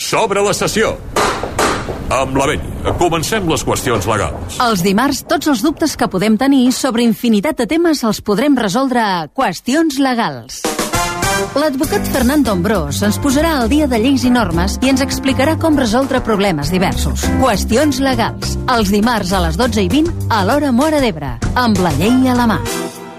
S'obre la sessió. Amb la Beni, comencem les qüestions legals. Els dimarts, tots els dubtes que podem tenir sobre infinitat de temes els podrem resoldre a Qüestions Legals. L'advocat Fernando Ambrós ens posarà al dia de lleis i normes i ens explicarà com resoldre problemes diversos. Qüestions Legals, els dimarts a les 12:20 a l'hora Móra d'Ebre, amb la llei a la mà.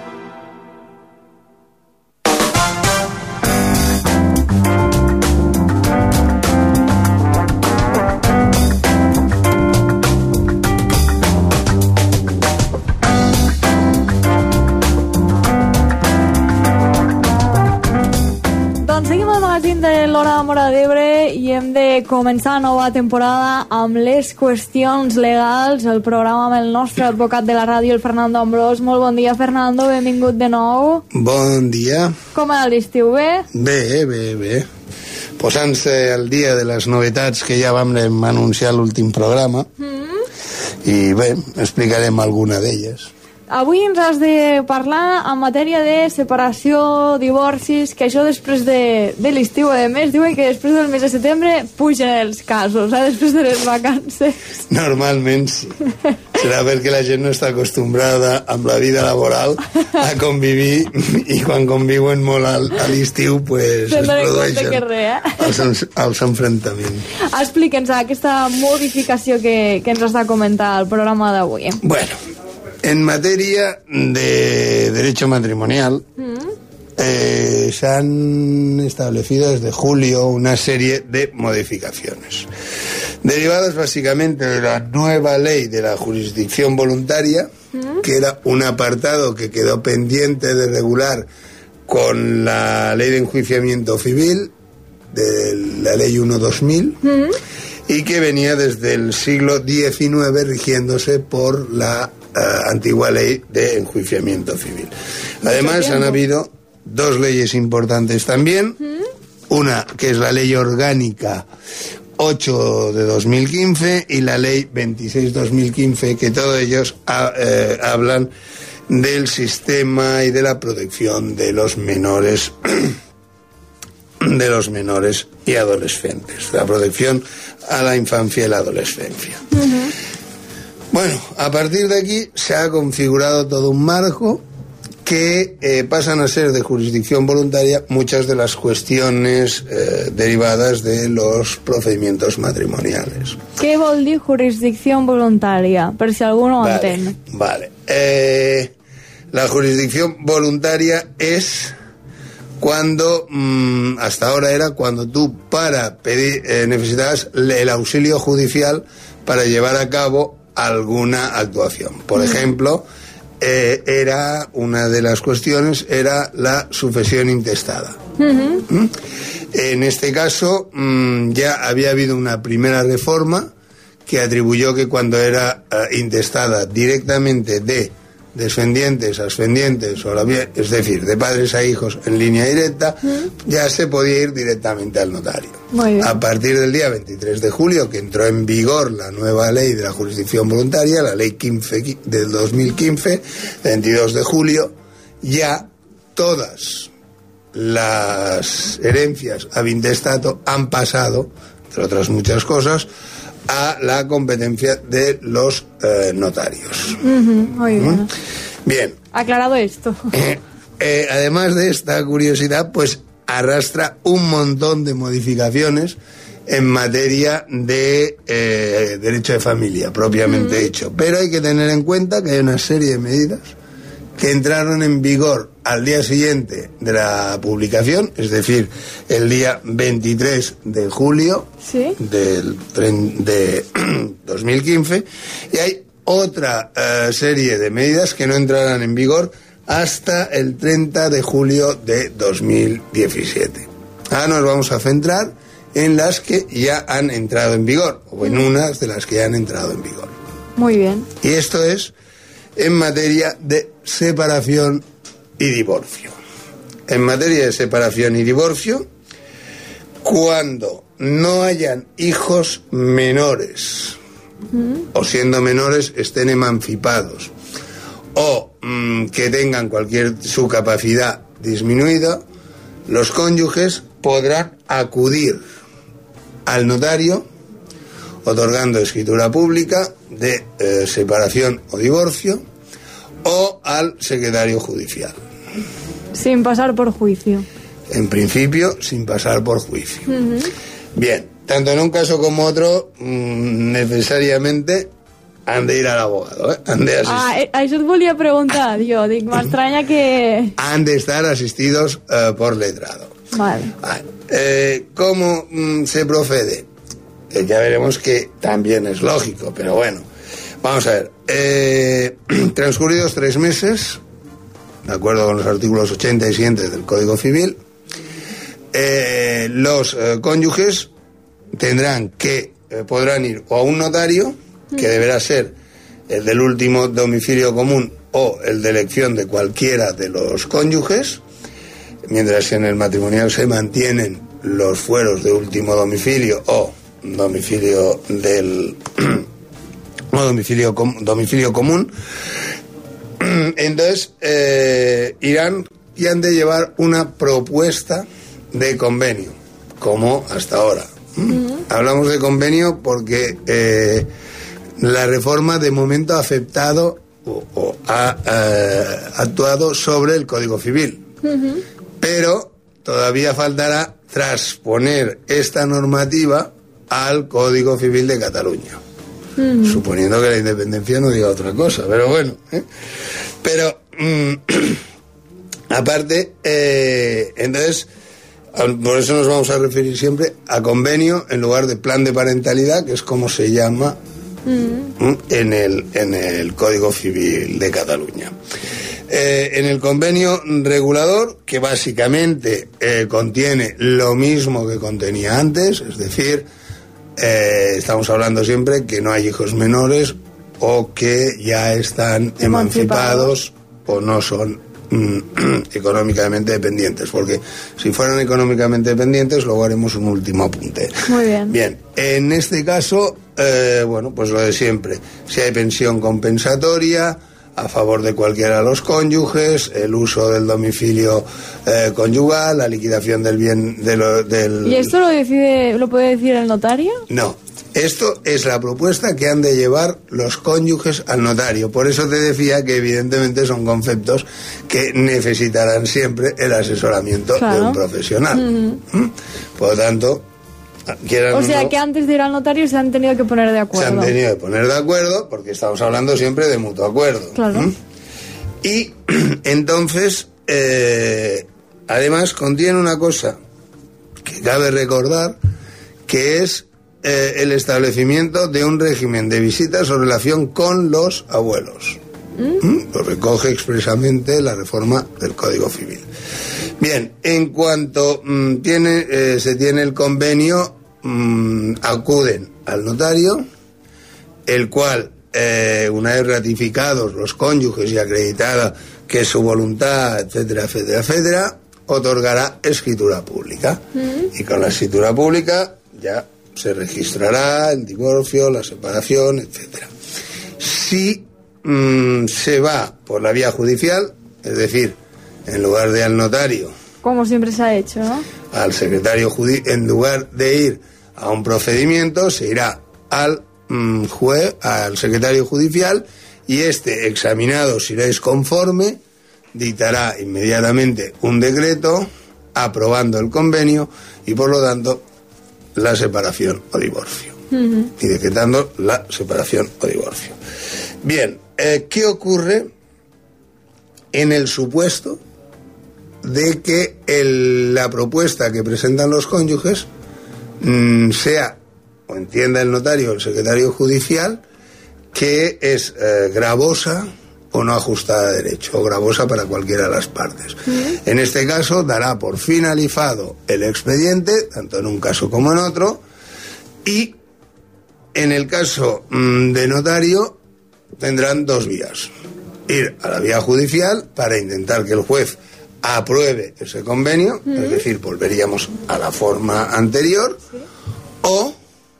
De l'hora Móra d'Ebre i hem de començar nova temporada amb les qüestions legals, el programa amb el nostre advocat de la ràdio, el Fernando Ambrós. Molt bon dia, Fernando, benvingut de nou. Bon dia. Com era l'estiu, bé? Bé. Posant-se al dia de les novetats que ja vam anunciar a l'últim programa i bé, explicarem alguna d'elles. Avui ens has de parlar en matèria de separació, divorcis, que això després de l'estiu, a més, diuen que després del mes de setembre pugen els casos, després de les vacances. Normalment sí. Serà perquè la gent no està acostumbrada amb la vida laboral a convivir i quan conviuen molt a l'estiu pues, es produeixen els enfrontaments. Explica'ns aquesta modificació que ens has de comentar al programa d'avui. Bueno, en materia de derecho matrimonial se han establecido desde julio una serie de modificaciones derivadas básicamente de la nueva ley de la jurisdicción voluntaria, que era un apartado que quedó pendiente de regular con la ley de enjuiciamiento civil, de la ley 1/2000, y que venía desde el siglo XIX rigiéndose por la antigua ley de enjuiciamiento civil. Además han habido dos leyes importantes también, una que es la ley orgánica 8 de 2015 y la ley 26/2015, que todos ellos hablan del sistema y de la protección de los menores y adolescentes, la protección a la infancia y la adolescencia. Bueno, a partir de aquí se ha configurado todo un marco que pasan a ser de jurisdicción voluntaria muchas de las cuestiones derivadas de los procedimientos matrimoniales. Què vol dir jurisdicción voluntaria? Per si algú no ho entén. Vale. La jurisdicción voluntaria es cuando, hasta ahora era cuando tú para pedir, necesitabas el auxilio judicial para llevar a cabo alguna actuación. Por ejemplo, era una de las cuestiones era la sucesión intestada. En este caso ya había habido una primera reforma que atribuyó que cuando era intestada directamente de descendientes, ascendientes, es decir, de padres a hijos en línea directa, ya se podía ir directamente al notario. A partir del día 23 de julio, que entró en vigor la nueva ley de la jurisdicción voluntaria, la ley 15 del 2015, 22 de julio, ya todas las herencias ab intestato han pasado, entre otras muchas cosas, a la competencia de los notarios. Muy bien. Bien. Aclarado esto. Además de esta curiosidad, pues arrastra un montón de modificaciones en materia de derecho de familia, propiamente dicho. Pero hay que tener en cuenta que hay una serie de medidas que entraron en vigor al día siguiente de la publicación, es decir, el día 23 de julio de 2015, y hay otra serie de medidas que no entrarán en vigor hasta el 30 de julio de 2017. Ahora nos vamos a centrar en las que ya han entrado en vigor, o en unas de las que ya han entrado en vigor. Muy bien. Y esto es en materia de separación y divorcio. En materia de separación y divorcio, cuando no hayan hijos menores, o siendo menores estén emancipados, o que tengan su capacidad disminuida, los cónyuges podrán acudir al notario, otorgando escritura pública de separación o divorcio, o al secretario judicial. Sin pasar por juicio. En principio, sin pasar por juicio. Bien, tanto en un caso como otro, necesariamente han de ir al abogado, han de asistir. Això et volia preguntar, jo. Dic, m'estranya que... Han de estar asistidos por letrado. Vale. ¿Cómo se procede? Ya veremos que también es lógico, pero bueno. Vamos a ver. Transcurridos 3 meses, de acuerdo con los artículos 80 y siguientes del Código Civil, los cónyuges podrán ir o a un notario, que deberá ser el del último domicilio común o el de elección de cualquiera de los cónyuges, mientras en el matrimonial se mantienen los fueros de último domicilio o domicilio domicilio común. Entonces irán y han de llevar una propuesta de convenio, como hasta ahora. Hablamos de convenio porque la reforma de momento ha aceptado o ha actuado sobre el Código Civil, pero todavía faltará transponer esta normativa al Código Civil de Cataluña, suponiendo que la independencia no diga otra cosa, pero bueno, pero aparte, entonces, por eso nos vamos a referir siempre a convenio en lugar de plan de parentalidad, que es como se llama en el Código Civil de Cataluña. En el convenio regulador, que básicamente contiene lo mismo que contenía antes, es decir, estamos hablando siempre que no hay hijos menores o que ya están emancipados o no son económicamente dependientes, porque si fueran económicamente dependientes, luego haremos un último apunte. Muy bien. Bien, en este caso, bueno, pues lo de siempre. Si hay pensión compensatoria a favor de cualquiera de los cónyuges, el uso del domicilio conyugal, la liquidación del bien del... ¿Y esto lo puede decir el notario? No. Esto es la propuesta que han de llevar los cónyuges al notario. Por eso te decía que evidentemente son conceptos que necesitarán siempre el asesoramiento de un profesional. Por lo tanto, o sea que antes de ir al notario se han tenido que poner de acuerdo. Se han tenido que poner de acuerdo porque estamos hablando siempre de mutuo acuerdo. Claro. Y entonces, además contiene una cosa que cabe recordar, que es el establecimiento de un régimen de visitas o relación con los abuelos. Lo recoge expresamente la reforma del Código Civil. Bien, en cuanto se tiene el convenio, acuden al notario, el cual, una vez ratificados los cónyuges y acreditada que su voluntad, etcétera, etcétera, etcétera, otorgará escritura pública. Y con la escritura pública ya se registrará el divorcio, la separación, etcétera. Si se va por la vía judicial, es decir, en lugar de al notario, como siempre se ha hecho, ¿no? Al secretario judicial, en lugar de ir a un procedimiento, se irá al juez, al secretario judicial, y este, examinado si no es conforme, dictará inmediatamente un decreto aprobando el convenio y por lo tanto la separación o divorcio. Y decretando la separación o divorcio. Bien, ¿qué ocurre en el supuesto de que la propuesta que presentan los cónyuges sea, o entienda el notario o el secretario judicial, que es gravosa o no ajustada a derecho, o gravosa para cualquiera de las partes? En este caso dará por finalizado el expediente, tanto en un caso como en otro, y en el caso de notario tendrán 2 vías: ir a la vía judicial para intentar que el juez apruebe ese convenio, es decir, volveríamos a la forma anterior, o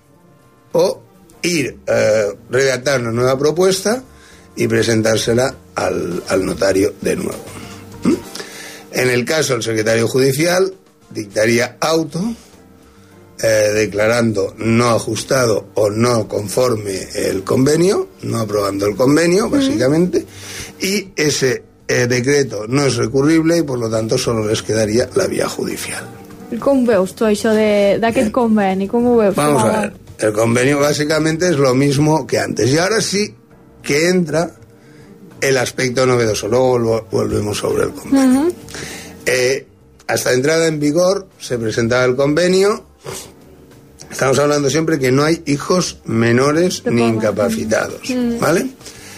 ir redactar una nueva propuesta y presentársela al notario de nuevo. En el caso del secretario judicial, dictaría auto declarando no ajustado o no conforme el convenio, no aprobando el convenio, básicamente, y ese decreto no es recurrible y por lo tanto solo les quedaría la vía judicial. Com veus tu això d'aquest conveni? Com ho veus? Vamos a ver, el convenio básicamente es lo mismo que antes y ahora sí que entra el aspecto novedoso, luego volvemos sobre el convenio. Hasta entrada en vigor se presentaba el convenio. Estamos hablando siempre que no hay hijos menores ni incapacitados, ¿vale?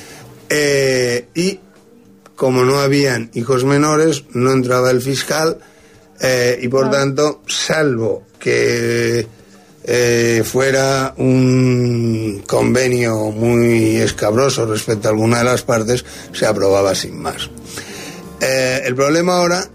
Y como no habían hijos menores, no entraba el fiscal y por tanto, salvo que fuera un convenio muy escabroso respecto a alguna de las partes, se aprobaba sin más. El problema ahora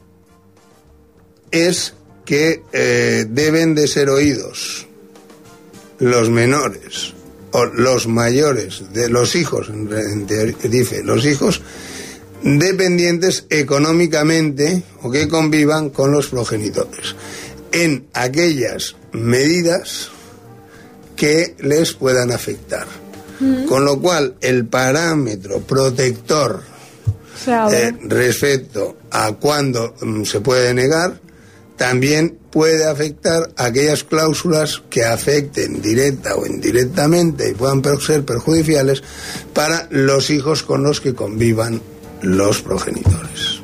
es que deben de ser oídos los menores o los mayores de los hijos, dice, los hijos dependientes económicamente o que convivan con los progenitores en aquellas medidas que les puedan afectar. Con lo cual, el parámetro protector respecto a cuándo se puede negar también puede afectar a aquellas cláusulas que afecten directa o indirectamente y puedan ser perjudiciales para los hijos con los que convivan los progenitores.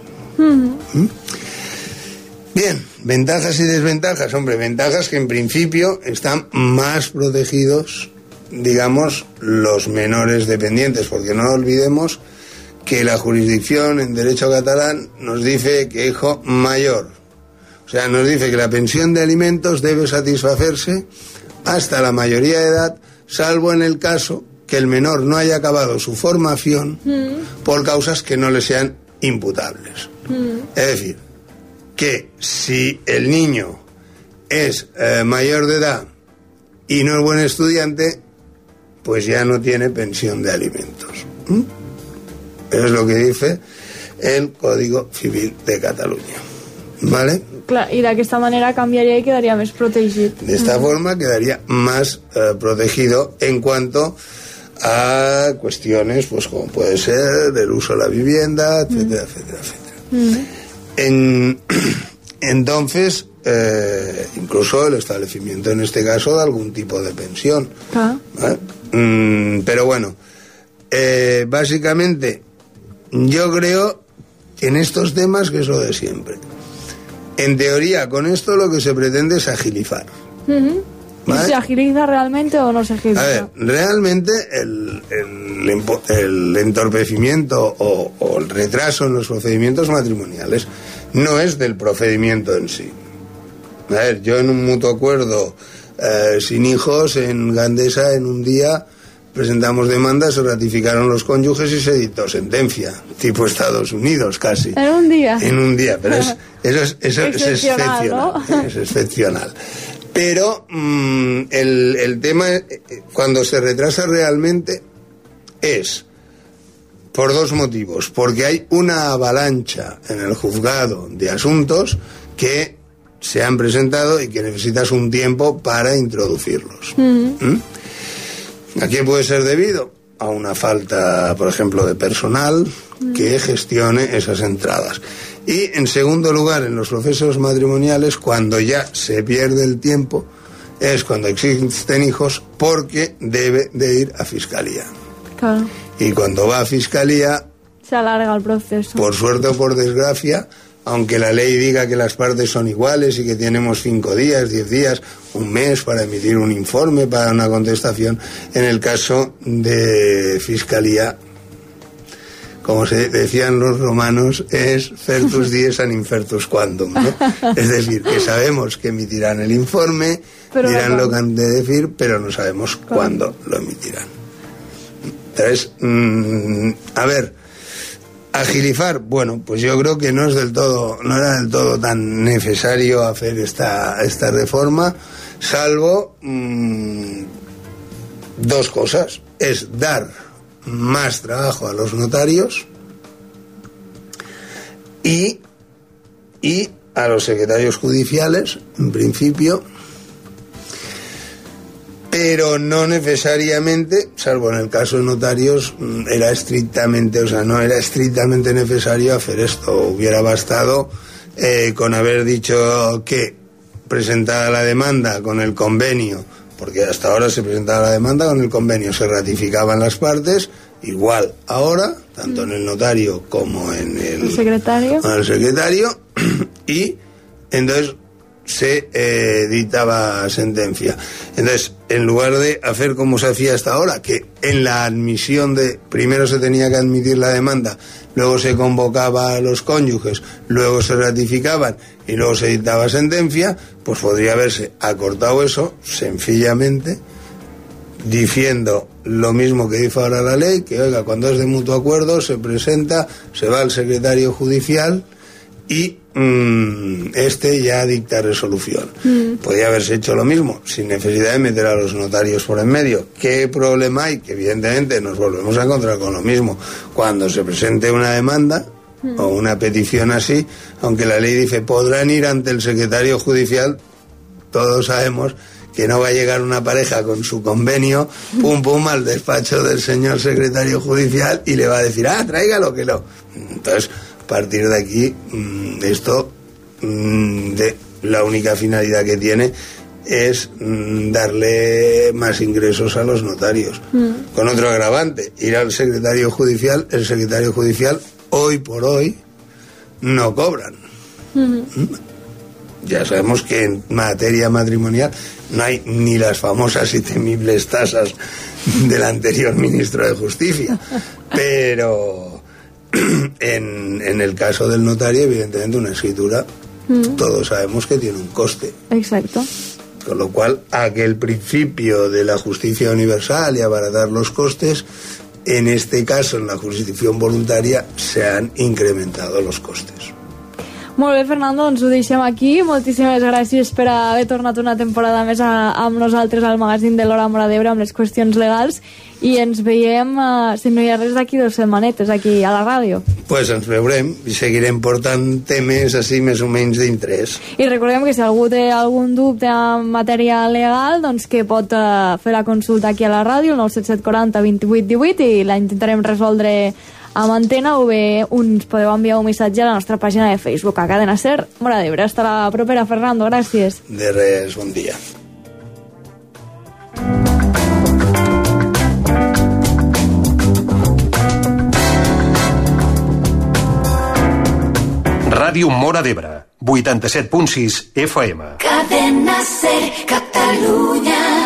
Bien, ventajas y desventajas. Hombre, ventajas que en principio están más protegidos, digamos, los menores dependientes, porque no olvidemos que la jurisdicción en derecho catalán nos dice que hijo mayor, o sea, nos dice que la pensión de alimentos debe satisfacerse hasta la mayoría de edad, salvo en el caso que el menor no haya acabado su formación por causas que no le sean imputables. Es decir, que si el niño es mayor de edad y no es buen estudiante, pues ya no tiene pensión de alimentos. Eso es lo que dice el Código Civil de Cataluña. ¿Vale? Clar, i d'aquesta manera canviaria i quedaria més protegit. De esta forma quedaría más protegido en cuanto a cuestiones, pues como puede ser el uso de la vivienda, etcétera, etcétera, etcétera. Entonces, incluso el establecimiento en este caso de algún tipo de pensión. ¿Vale? Pero bueno, básicamente yo creo que en estos temas que es lo de siempre. En teoría, con esto lo que se pretende es agilizar. ¿Vale? ¿Se agiliza realmente o no se agiliza? A ver, realmente el entorpecimiento o el retraso en los procedimientos matrimoniales no es del procedimiento en sí. A ver, yo en un mutuo acuerdo sin hijos en Gandesa en un día presentamos demandas, se ratificaron los cónyuges y se dictó sentencia, tipo Estados Unidos casi. ¿En un día? En un día, pero eso es excepcional, ¿no? Es excepcional. Pero el tema, cuando se retrasa realmente, es por dos motivos. Porque hay una avalancha en el juzgado de asuntos que se han presentado y que necesitas un tiempo para introducirlos. ¿A qué puede ser debido? A una falta, por ejemplo, de personal que gestione esas entradas. Y, en segundo lugar, en los procesos matrimoniales, cuando ya se pierde el tiempo, es cuando existen hijos, porque debe de ir a Fiscalía. Claro. Y cuando va a Fiscalía, se alarga el proceso. Por suerte o por desgracia, aunque la ley diga que las partes son iguales y que tenemos 5 días, 10 días, un mes para emitir un informe, para una contestación, en el caso de Fiscalía, como se decían los romanos, es certus dies an infertus quandum, ¿no? Es decir, que sabemos que emitirán el informe, dirán lo que han de decir, pero no sabemos cuándo lo emitirán. Entonces, a ver, agilizar, bueno, pues yo creo que no era del todo tan necesario hacer esta reforma, salvo dos cosas: es dar más trabajo a los notarios y a los secretarios judiciales, en principio, pero no necesariamente, salvo en el caso de notarios, no era estrictamente necesario hacer esto. Hubiera bastado con haber dicho que presentada la demanda con el convenio, porque hasta ahora se presentaba la demanda con el convenio, se ratificaban las partes, igual ahora, tanto en el notario como en el secretario, y entonces se dictaba sentencia. Entonces, en lugar de hacer como se hacía hasta ahora, que en la admisión primero se tenía que admitir la demanda, luego se convocaba a los cónyuges, luego se ratificaban y luego se dictaba sentencia, pues podría haberse acortado eso sencillamente diciendo lo mismo que dice ahora la ley, que oiga, cuando es de mutuo acuerdo se presenta, se va al secretario judicial y este ya dicta resolución. Podría haberse hecho lo mismo, sin necesidad de meter a los notarios por en medio. ¿Qué problema hay? Que evidentemente nos volvemos a encontrar con lo mismo. Cuando se presente una demanda o una petición así, aunque la ley dice podrán ir ante el secretario judicial, todos sabemos que no va a llegar una pareja con su convenio, pum, al despacho del señor secretario judicial y le va a decir, tráigalo que no. Entonces, a partir de aquí, esto, la única finalidad que tiene es darle más ingresos a los notarios. Con otro agravante, ir al secretario judicial, el secretario judicial, hoy por hoy, no cobran. Ya sabemos que en materia matrimonial no hay ni las famosas y temibles tasas del anterior ministro de Justicia, pero en el caso del notario, evidentemente una escritura todos sabemos que tiene un coste. Exacto. Con lo cual, aquel principio de la justicia universal y abaratar los costes, en este caso, en la jurisdicción voluntaria, se han incrementado los costes. Molt bé, Fernando, doncs ho deixem aquí. Moltíssimes gràcies per haver tornat una temporada més amb nosaltres al magazín de l'Hora Móra d'Ebre amb les qüestions legals i ens veiem, si no hi ha res, d'aquí 2 setmanetes aquí a la ràdio. Pues ens veurem i seguirem portant temes així més o menys d'interès. I recordem que si algú té algun dubte en matèria legal, doncs que pot fer la consulta aquí a la ràdio, el 977 40 28 18, i la intentarem resoldre amb antena, o bé uns podeu enviar un missatge a la nostra pàgina de Facebook, a Cadena Ser Móra d'Ebre. Hasta la propera, Fernando, gràcies. De res, bon dia. Ràdio Móra d'Ebre, 87.6 FM. Cadena Ser, Catalunya.